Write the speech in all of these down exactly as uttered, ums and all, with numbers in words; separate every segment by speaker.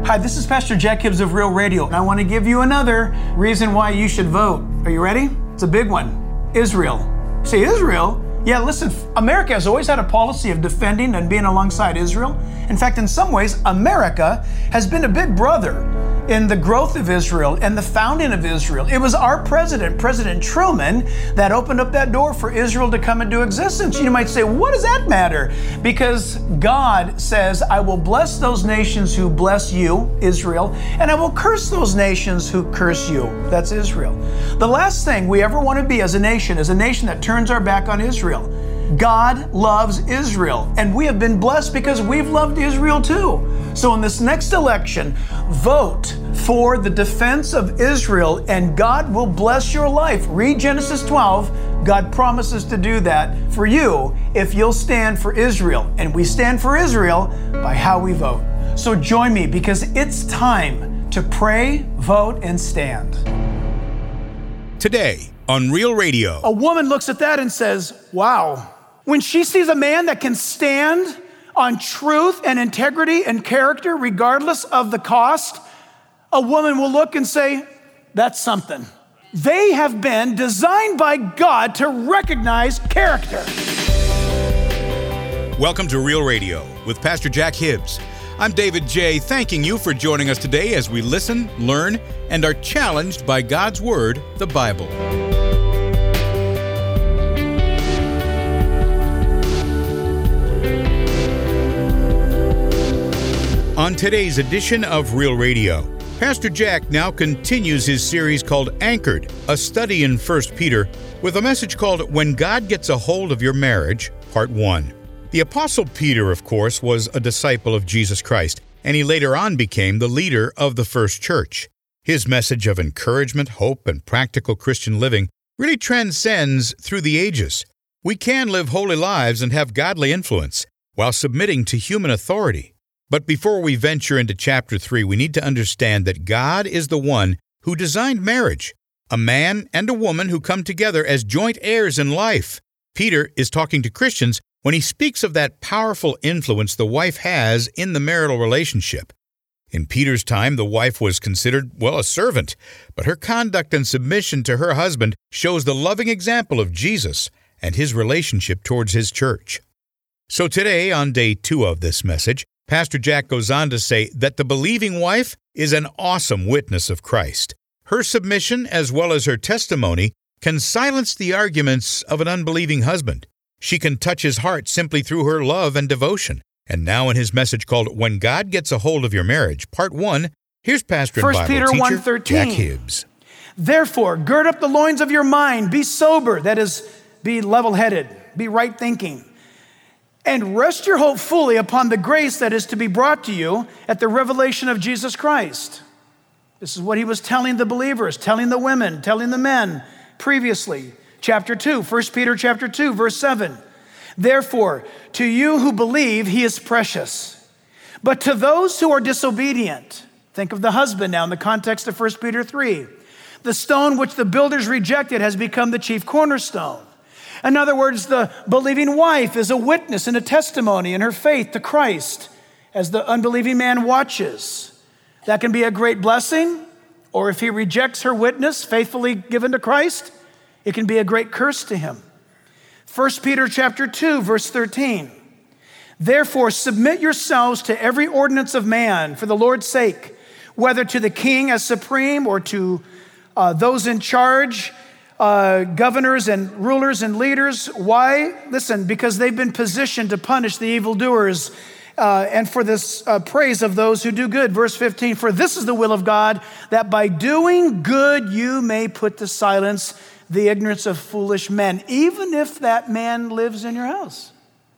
Speaker 1: Hi, this is Pastor Jack Hibbs of Real Radio, and I want to give you another reason why you should vote. Are you ready? It's a big one. Israel. Say, Israel? Yeah, listen, America has always had a policy of defending and being alongside Israel. In fact, in some ways, America has been a big brother in the growth of Israel and the founding of Israel. It was our president, President Truman, that opened up that door for Israel to come into existence. You might say, what does that matter? Because God says, I will bless those nations who bless you, Israel, and I will curse those nations who curse you. That's Israel. The last thing we ever want to be as a nation is a nation that turns our back on Israel. God loves Israel, and we have been blessed because we've loved Israel too. So in this next election, vote for the defense of Israel, and God will bless your life. Read Genesis twelve. God promises to do that for you if you'll stand for Israel. And we stand for Israel by how we vote. So join me, because it's time to pray, vote, and stand.
Speaker 2: Today on Real Radio.
Speaker 1: A woman looks at that and says, wow. When she sees a man that can stand on truth and integrity and character, regardless of the cost, a woman will look and say, that's something. They have been designed by God to recognize character.
Speaker 2: Welcome to Real Radio with Pastor Jack Hibbs. I'm David J., thanking you for joining us today as we listen, learn, and are challenged by God's Word, the Bible. On today's edition of Real Radio, Pastor Jack now continues his series called Anchored, a study in First Peter, with a message called When God Gets a Hold of Your Marriage, Part one. The Apostle Peter, of course, was a disciple of Jesus Christ, and he later on became the leader of the first church. His message of encouragement, hope, and practical Christian living really transcends through the ages. We can live holy lives and have godly influence while submitting to human authority. But before we venture into chapter three, we need to understand that God is the one who designed marriage, a man and a woman who come together as joint heirs in life. Peter is talking to Christians when he speaks of that powerful influence the wife has in the marital relationship. In Peter's time, the wife was considered, well, a servant, but her conduct and submission to her husband shows the loving example of Jesus and his relationship towards his church. So today, on day two of this message, Pastor Jack goes on to say that the believing wife is an awesome witness of Christ. Her submission, as well as her testimony, can silence the arguments of an unbelieving husband. She can touch his heart simply through her love and devotion. And now in his message called When God Gets a Hold of Your Marriage, Part one, here's Pastor and Bible
Speaker 1: Peter
Speaker 2: teacher
Speaker 1: one thirteen.
Speaker 2: Jack Hibbs.
Speaker 1: Therefore, gird up the loins of your mind, be sober, that is, be level-headed, be right-thinking. And rest your hope fully upon the grace that is to be brought to you at the revelation of Jesus Christ. This is what he was telling the believers, telling the women, telling the men previously. Chapter two, First Peter chapter two, verse seven. Therefore, to you who believe, he is precious. But to those who are disobedient, think of the husband now in the context of First Peter three. The stone which the builders rejected has become the chief cornerstone. In other words, the believing wife is a witness and a testimony in her faith to Christ as the unbelieving man watches. That can be a great blessing, or if he rejects her witness faithfully given to Christ, it can be a great curse to him. First Peter chapter two, verse thirteen. Therefore, submit yourselves to every ordinance of man for the Lord's sake, whether to the king as supreme or to uh, those in charge, Uh, governors and rulers and leaders. Why? Listen, because they've been positioned to punish the evildoers uh, and for this uh, praise of those who do good. Verse fifteen, for this is the will of God, that by doing good you may put to silence the ignorance of foolish men, even if that man lives in your house.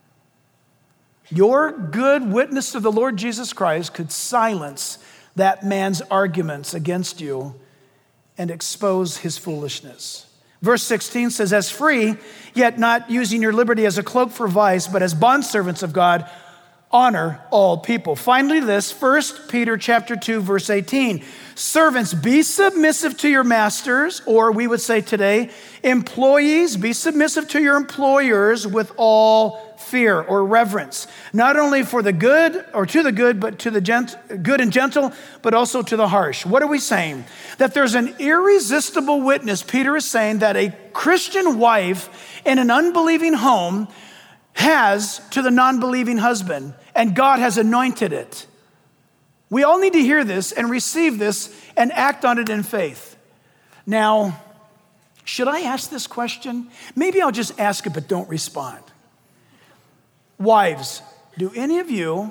Speaker 1: Your good witness to the Lord Jesus Christ could silence that man's arguments against you and expose his foolishness. Verse sixteen says, as free, yet not using your liberty as a cloak for vice, but as bondservants of God, honor all people. Finally, this, First Peter chapter two, verse eighteen. Servants, be submissive to your masters, or we would say today, employees, be submissive to your employers with all fear or reverence, not only for the good or to the good, but to the gent- good and gentle, but also to the harsh. What are we saying? That there's an irresistible witness. Peter is saying that a Christian wife in an unbelieving home has to the non-believing husband, and God has anointed it. We all need to hear this and receive this and act on it in faith. Now, should I ask this question? Maybe I'll just ask it, but don't respond. Wives, do any of you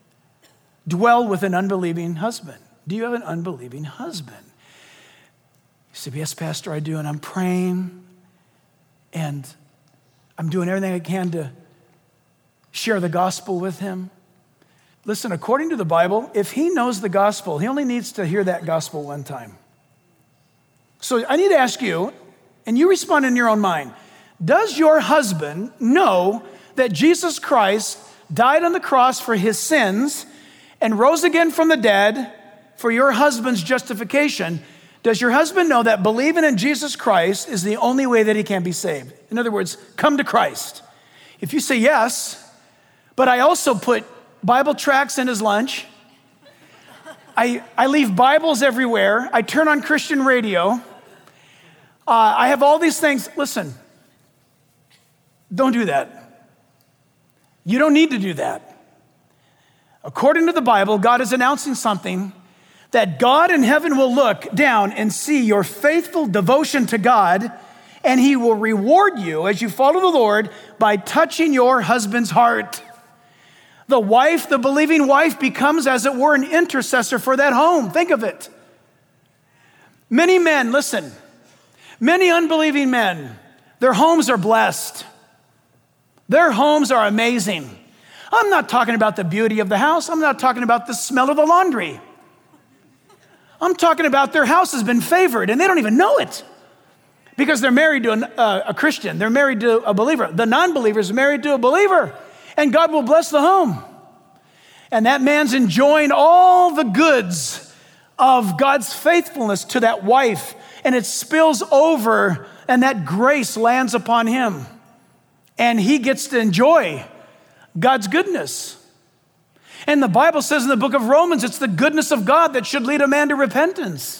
Speaker 1: dwell with an unbelieving husband? Do you have an unbelieving husband? You say, yes, Pastor, I do, and I'm praying, and I'm doing everything I can to share the gospel with him. Listen, according to the Bible, if he knows the gospel, he only needs to hear that gospel one time. So I need to ask you, and you respond in your own mind, does your husband know that Jesus Christ died on the cross for his sins and rose again from the dead for your husband's justification? Does your husband know that believing in Jesus Christ is the only way that he can be saved? In other words, come to Christ. If you say yes, but I also put Bible tracts in his lunch, I, I leave Bibles everywhere, I turn on Christian radio, uh, I have all these things. Listen, don't do that. You don't need to do that. According to the Bible, God is announcing something that God in heaven will look down and see your faithful devotion to God, and he will reward you as you follow the Lord by touching your husband's heart. The wife, the believing wife, becomes, as it were, an intercessor for that home. Think of it. Many men, listen, many unbelieving men, their homes are blessed. Their homes are amazing. I'm not talking about the beauty of the house. I'm not talking about the smell of the laundry. I'm talking about their house has been favored, and they don't even know it because they're married to an, uh, a Christian. They're married to a believer. The non-believer is married to a believer, and God will bless the home. And that man's enjoying all the goods of God's faithfulness to that wife, and it spills over, and that grace lands upon him, and he gets to enjoy God's goodness. And the Bible says in the book of Romans, it's the goodness of God that should lead a man to repentance.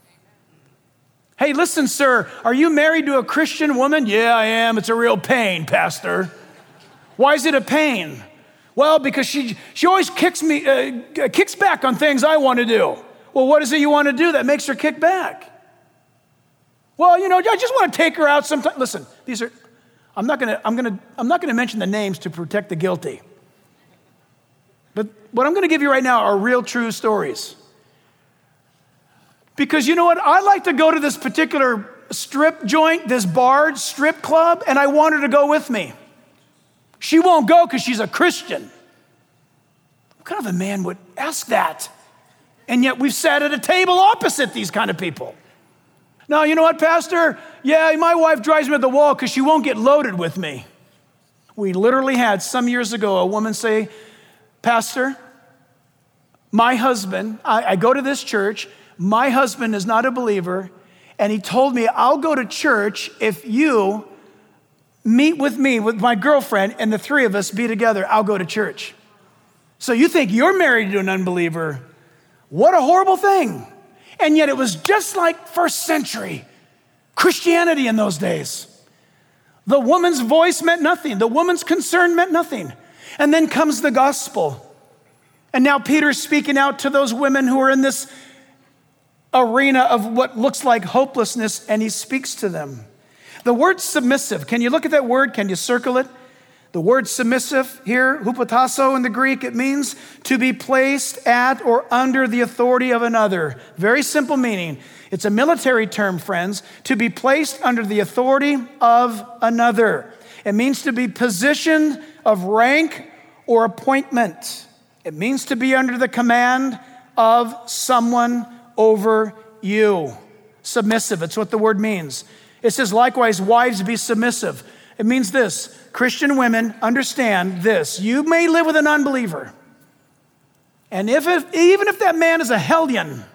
Speaker 1: Hey, listen, sir, are you married to a Christian woman? Yeah, I am. It's a real pain, Pastor. Why is it a pain? Well, because she she always kicks me, uh, kicks back on things I want to do. Well, what is it you want to do that makes her kick back? Well, you know, I just want to take her out sometime. Listen, these are, I'm not gonna, I'm gonna, I'm not gonna mention the names to protect the guilty. But what I'm gonna give you right now are real, true stories. Because you know what? I like to go to this particular strip joint, this bar, strip club, and I want her to go with me. She won't go because she's a Christian. What kind of a man would ask that? And yet we've sat at a table opposite these kind of people. Now, you know what, Pastor? Yeah, my wife drives me to the wall because she won't get loaded with me. We literally had some years ago a woman say, Pastor, my husband, I, I go to this church, my husband is not a believer, and he told me I'll go to church if you meet with me, with my girlfriend, and the three of us be together. I'll go to church. So you think you're married to an unbeliever. What a horrible thing. And yet it was just like first century Christianity in those days. The woman's voice meant nothing. The woman's concern meant nothing. And then comes the gospel. And now Peter's speaking out to those women who are in this arena of what looks like hopelessness, and he speaks to them. The word submissive, can you look at that word? Can you circle it? The word submissive here, hupotasso in the Greek, it means to be placed at or under the authority of another. Very simple meaning. It's a military term, friends, to be placed under the authority of another. It means to be positioned of rank or appointment. It means to be under the command of someone over you. Submissive, it's what the word means. It says, likewise, wives, be submissive. It means this, Christian women, understand this. You may live with an unbeliever. And if it, even if that man is a hellion,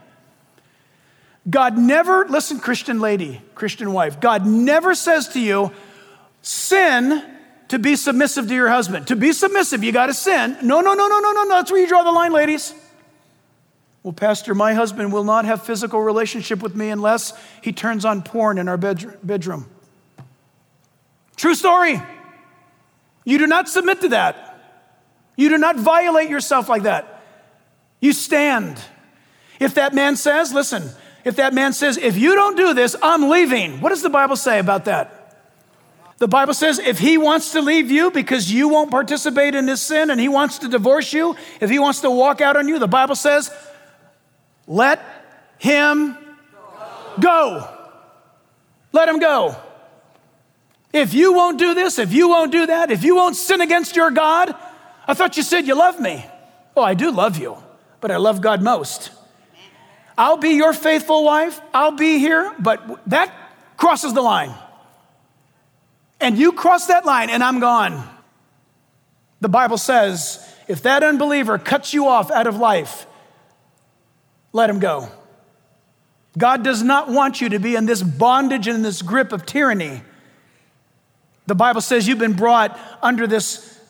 Speaker 1: God never, listen, Christian lady, Christian wife, God never says to you, sin to be submissive to your husband. To be submissive, you got to sin. No, no, no, no, no, no, no. That's where you draw the line, ladies. Well, Pastor, my husband will not have physical relationship with me unless he turns on porn in our bedroom. True story. You do not submit to that. You do not violate yourself like that. You stand. If that man says, listen, if that man says, if you don't do this, I'm leaving. What does the Bible say about that? The Bible says if he wants to leave you because you won't participate in his sin and he wants to divorce you, if he wants to walk out on you, the Bible says, let him go. Let him go. If you won't do this, if you won't do that, if you won't sin against your God, I thought you said you love me. Oh, I do love you, but I love God most. I'll be your faithful wife. I'll be here, but that crosses the line. And you cross that line and I'm gone. The Bible says, if that unbeliever cuts you off out of life, let him go. God does not want you to be in this bondage and in this grip of tyranny. The Bible says you've been brought under this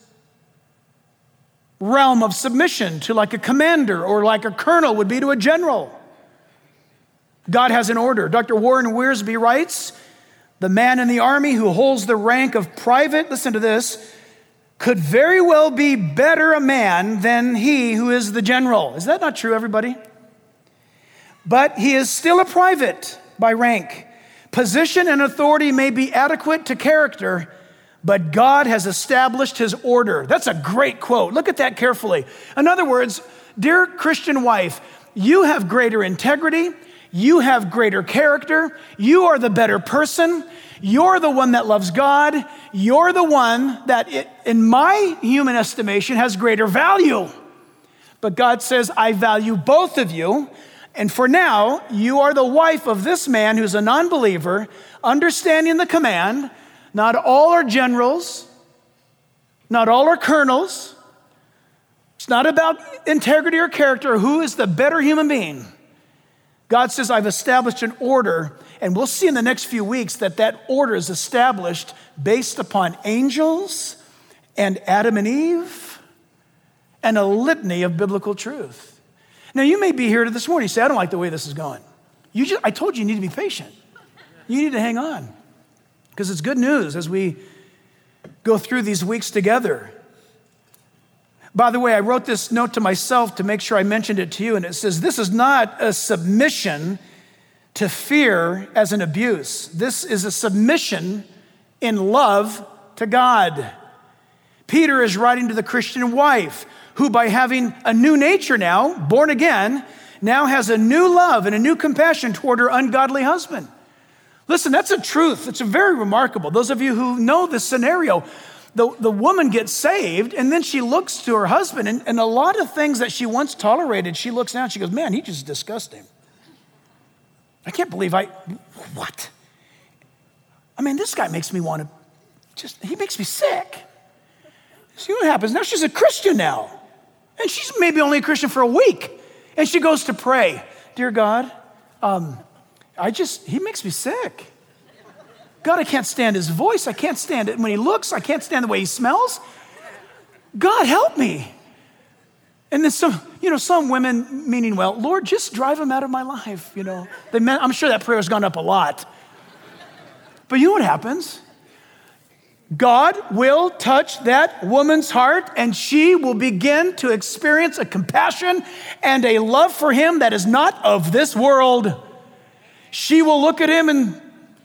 Speaker 1: realm of submission to like a commander or like a colonel would be to a general. God has an order. Doctor Warren Wiersbe writes, the man in the army who holds the rank of private, listen to this, could very well be better a man than he who is the general. Is that not true, everybody? But he is still a private by rank. Position and authority may be adequate to character, but God has established his order. That's a great quote. Look at that carefully. In other words, dear Christian wife, you have greater integrity. You have greater character. You are the better person. You're the one that loves God. You're the one that, it, in my human estimation, has greater value. But God says, I value both of you. And for now, you are the wife of this man who's a non-believer, understanding the command. Not all are generals. Not all are colonels. It's not about integrity or character or who is the better human being. God says, I've established an order, and we'll see in the next few weeks that that order is established based upon angels and Adam and Eve and a litany of biblical truth. Now, you may be here this morning and say, I don't like the way this is going. You just, I told you you need to be patient. You need to hang on because it's good news as we go through these weeks together. By the way, I wrote this note to myself to make sure I mentioned it to you, and it says, this is not a submission to fear as an abuse. This is a submission in love to God. Peter is writing to the Christian wife, who by having a new nature now, born again, now has a new love and a new compassion toward her ungodly husband. Listen, that's a truth. It's a very remarkable. Those of you who know this scenario, The, the woman gets saved, and then she looks to her husband, and, and a lot of things that she once tolerated, she looks down and she goes, man, he just disgusting. I can't believe I, what? I mean, this guy makes me want to just, he makes me sick. See what happens? Now she's a Christian now, and she's maybe only a Christian for a week, and she goes to pray. Dear God, um, I just, he makes me sick. God, I can't stand his voice. I can't stand it when he looks. I can't stand the way he smells. God, help me. And then some, you know, some women meaning well, Lord, just drive him out of my life, you know. They meant, I'm sure that prayer has gone up a lot. But you know what happens? God will touch that woman's heart, and she will begin to experience a compassion and a love for him that is not of this world. She will look at him and,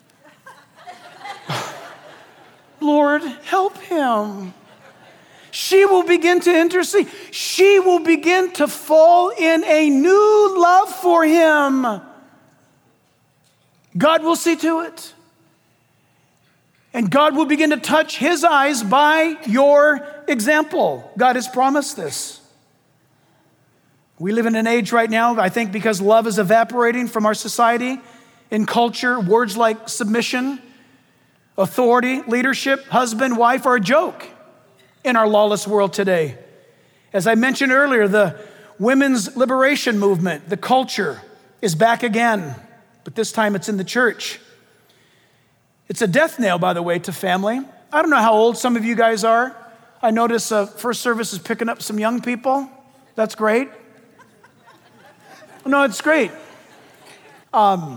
Speaker 1: Lord, help him. She will begin to intercede. She will begin to fall in a new love for him. God will see to it. And God will begin to touch his eyes by your example. God has promised this. We live in an age right now, I think because love is evaporating from our society, in culture, words like submission, authority, leadership, husband, wife are a joke in our lawless world today. As I mentioned earlier, the women's liberation movement, the culture is back again, but this time it's in the church. It's a death nail, by the way, to family. I don't know how old some of you guys are. I notice uh, First Service is picking up some young people. That's great. No, it's great. Um,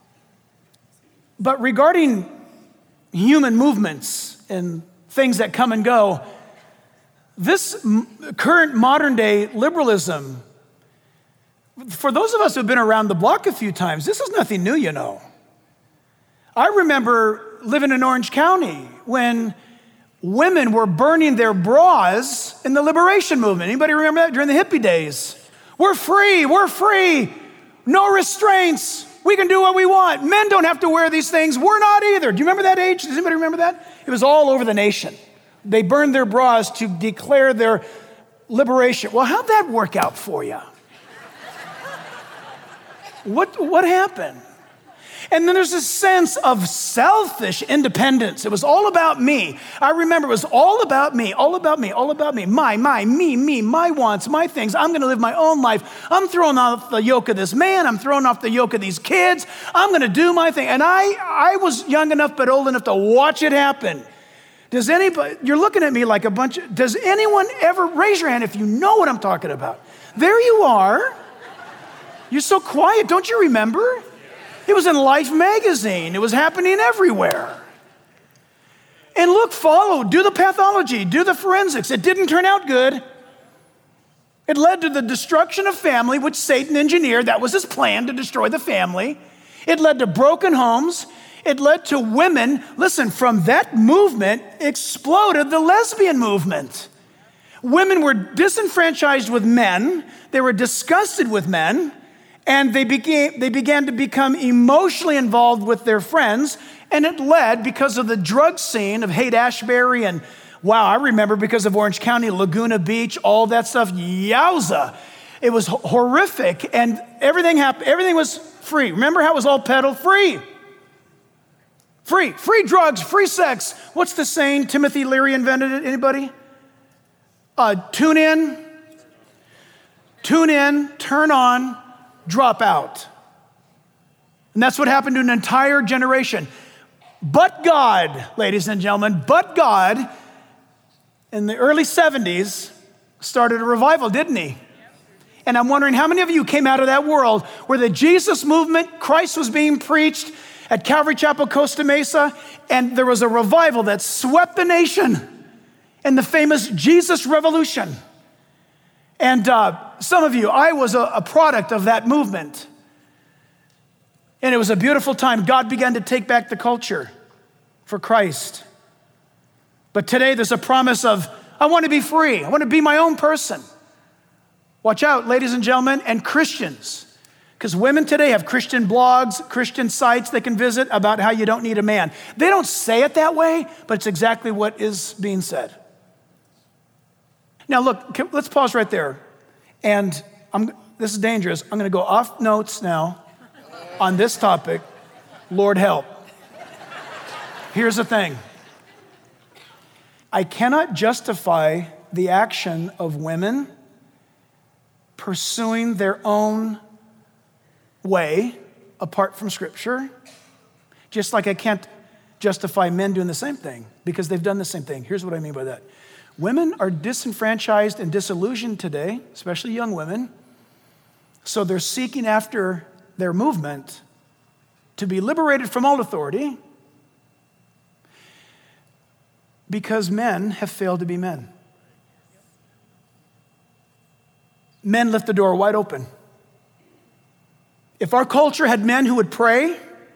Speaker 1: but regarding human movements and things that come and go, this m- current modern day liberalism, for those of us who've been around the block a few times, this is nothing new, you know. I remember living in Orange County when women were burning their bras in the liberation movement. Anybody remember that during the hippie days? We're free, we're free, no restraints. We can do what we want. Men don't have to wear these things. We're not either. Do you remember that age? Does anybody remember that? It was all over the nation. They burned their bras to declare their liberation. Well, how'd that work out for you? What, what happened? And then there's this sense of selfish independence. It was all about me. I remember it was all about me, all about me, all about me. My, my, me, me, my wants, my things. I'm going to live my own life. I'm throwing off the yoke of this man. I'm throwing off the yoke of these kids. I'm going to do my thing. And I, I was young enough but old enough to watch it happen. Does anybody, you're looking at me like a bunch of, does anyone ever, raise your hand if you know what I'm talking about. There you are. You're so quiet. Don't you remember? It was in Life magazine. It was happening everywhere. And look, follow, do the pathology, do the forensics. It didn't turn out good. It led to the destruction of family, which Satan engineered. That was his plan, to destroy the family. It led to broken homes. It led to women. Listen, from that movement exploded the lesbian movement. Women were disenfranchised with men. They were disgusted with men. And they began, they began to become emotionally involved with their friends. And it led, because of the drug scene of Haight-Ashbury and, wow, I remember because of Orange County, Laguna Beach, all that stuff, yowza. It was horrific. And everything happened, everything was free. Remember how it was all peddled? Free. Free. Free drugs, free sex. What's the saying? Timothy Leary invented it. Anybody? Uh, tune in. Tune in, turn on, drop out. And that's what happened to an entire generation. But God, ladies and gentlemen, but God, in the early seventies, started a revival, didn't he? And I'm wondering how many of you came out of that world where the Jesus movement, Christ was being preached at Calvary Chapel, Costa Mesa, and there was a revival that swept the nation in the famous Jesus Revolution. And uh, some of you, I was a, a product of that movement. And it was a beautiful time. God began to take back the culture for Christ. But today there's a promise of, I want to be free. I want to be my own person. Watch out, ladies and gentlemen, and Christians. Because women today have Christian blogs, Christian sites they can visit about how you don't need a man. They don't say it that way, but it's exactly what is being said. Now look, let's pause right there. And I'm, this is dangerous. I'm going to go off notes now on this topic. Lord help. Here's the thing. I cannot justify the action of women pursuing their own way apart from Scripture, just like I can't justify men doing the same thing because they've done the same thing. Here's what I mean by that. Women are disenfranchised and disillusioned today, especially young women, so they're seeking after their movement to be liberated from all authority because men have failed to be men. Men left the door wide open. If our culture had men who would pray,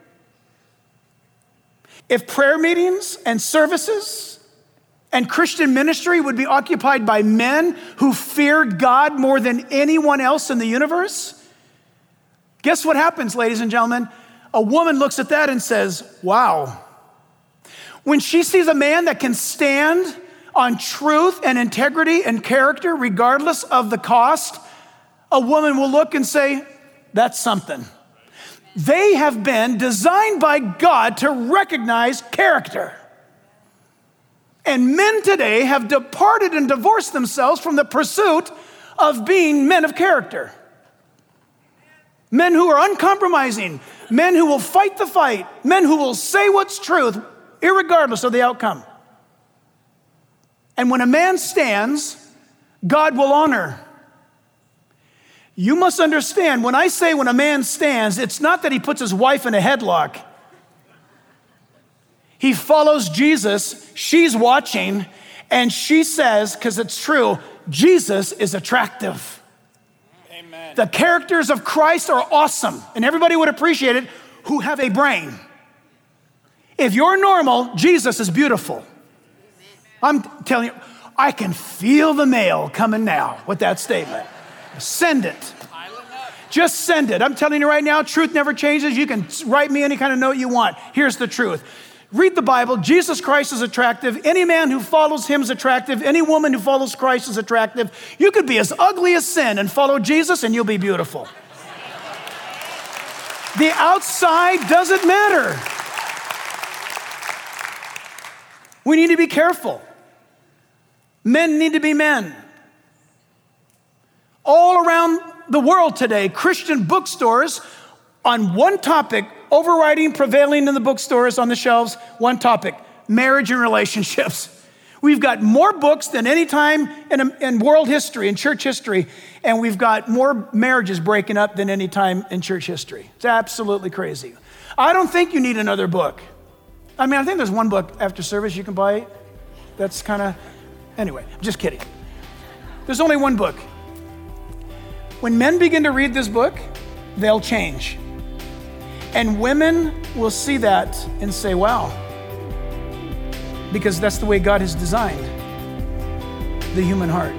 Speaker 1: if prayer meetings and services and Christian ministry would be occupied by men who feared God more than anyone else in the universe, guess what happens, ladies and gentlemen? A woman looks at that and says, wow. When she sees a man that can stand on truth and integrity and character regardless of the cost, a woman will look and say, that's something. They have been designed by God to recognize character. And men today have departed and divorced themselves from the pursuit of being men of character. Men who are uncompromising, men who will fight the fight, men who will say what's truth, irregardless of the outcome. And when a man stands, God will honor. You must understand, when I say when a man stands, it's not that he puts his wife in a headlock. He follows Jesus, she's watching, and she says, because it's true, Jesus is attractive. Amen. The characters of Christ are awesome, and everybody would appreciate it who have a brain. If you're normal, Jesus is beautiful. I'm telling you, I can feel the mail coming now with that statement. Send it. Just send it. I'm telling you right now, truth never changes. You can write me any kind of note you want. Here's the truth. Read the Bible. Jesus Christ is attractive. Any man who follows him is attractive. Any woman who follows Christ is attractive. You could be as ugly as sin and follow Jesus and you'll be beautiful. The outside doesn't matter. We need to be careful. Men need to be men. All around the world today, Christian bookstores on one topic, overriding, prevailing in the bookstores on the shelves, one topic, marriage and relationships. We've got more books than any time in, in world history, in church history, and we've got more marriages breaking up than any time in church history. It's absolutely crazy. I don't think you need another book. I mean, I think there's one book after service you can buy. That's kind of, anyway, I'm just kidding. There's only one book. When men begin to read this book, they'll change. And women will see that and say, wow, because that's the way God has designed the human heart.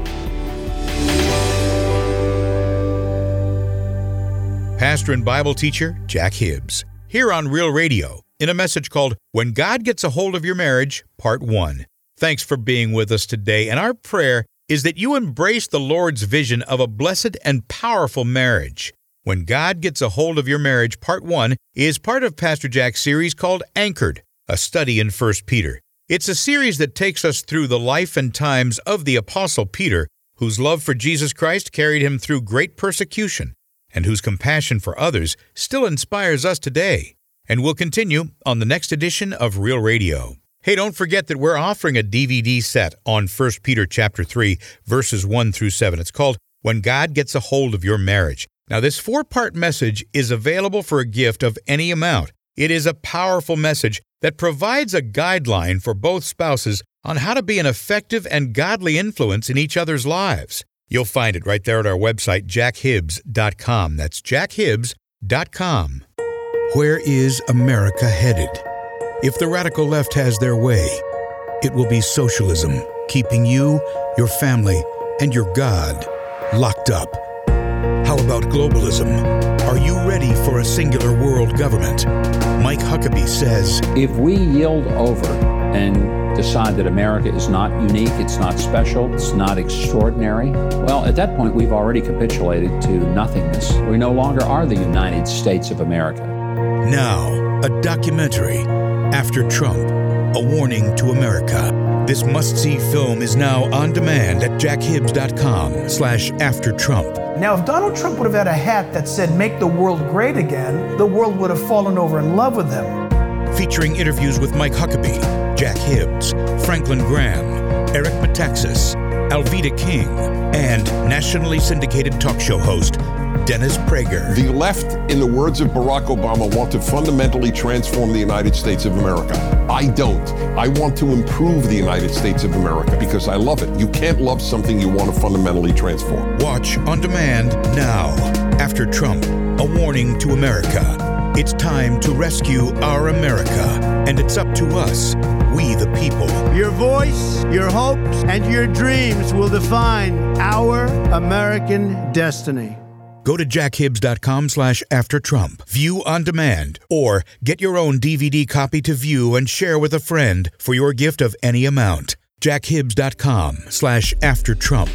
Speaker 2: Pastor and Bible teacher Jack Hibbs, here on Real Radio, in a message called When God Gets a Hold of Your Marriage, Part one. Thanks for being with us today, and our prayer is that you embrace the Lord's vision of a blessed and powerful marriage. When God Gets a Hold of Your Marriage, Part one, is part of Pastor Jack's series called Anchored, a study in First Peter. It's a series that takes us through the life and times of the Apostle Peter, whose love for Jesus Christ carried him through great persecution, and whose compassion for others still inspires us today. And we'll continue on the next edition of Real Radio. Hey, don't forget that we're offering a D V D set on First Peter chapter three, verses one through seven. It's called When God Gets a Hold of Your Marriage. Now, this four-part message is available for a gift of any amount. It is a powerful message that provides a guideline for both spouses on how to be an effective and godly influence in each other's lives. You'll find it right there at our website, jack hibbs dot com. That's jack hibbs dot com. Where is America headed? If the radical left has their way, it will be socialism, keeping you, your family, and your God locked up. How about globalism? Are you ready for a singular world government? Mike Huckabee says,
Speaker 3: if we yield over and decide that America is not unique, it's not special, it's not extraordinary, well, at that point, we've already capitulated to nothingness. We no longer are the United States of America.
Speaker 2: Now, a documentary, After Trump, a warning to America. This must-see film is now on demand at jack hibbs dot com slash after Trump.
Speaker 1: Now, if Donald Trump would have had a hat that said, make the world great again, the world would have fallen over in love with him.
Speaker 2: Featuring interviews with Mike Huckabee, Jack Hibbs, Franklin Graham, Eric Metaxas, Alveda King, and nationally syndicated talk show host, Dennis Prager.
Speaker 4: The left, in the words of Barack Obama, want to fundamentally transform the United States of America. I don't. I want to improve the United States of America because I love it. You can't love something you want to fundamentally transform.
Speaker 2: Watch on demand now. After Trump, a warning to America. It's time to rescue our America, and it's up to us, we the people.
Speaker 5: Your voice, your hopes, and your dreams will define our American destiny.
Speaker 2: Go to jack hibbs dot com slash after Trump. View on demand, or get your own D V D copy to view and share with a friend for your gift of any amount. jack hibbs dot com slash after Trump.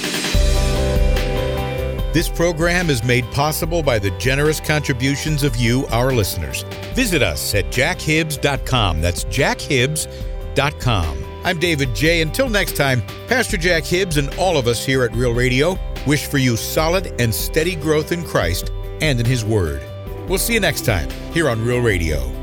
Speaker 2: This program is made possible by the generous contributions of you, our listeners. Visit us at jack hibbs dot com. That's jack hibbs dot com. I'm David J. Until next time, Pastor Jack Hibbs and all of us here at Real Radio wish for you solid and steady growth in Christ and in His Word. We'll see you next time here on Real Radio.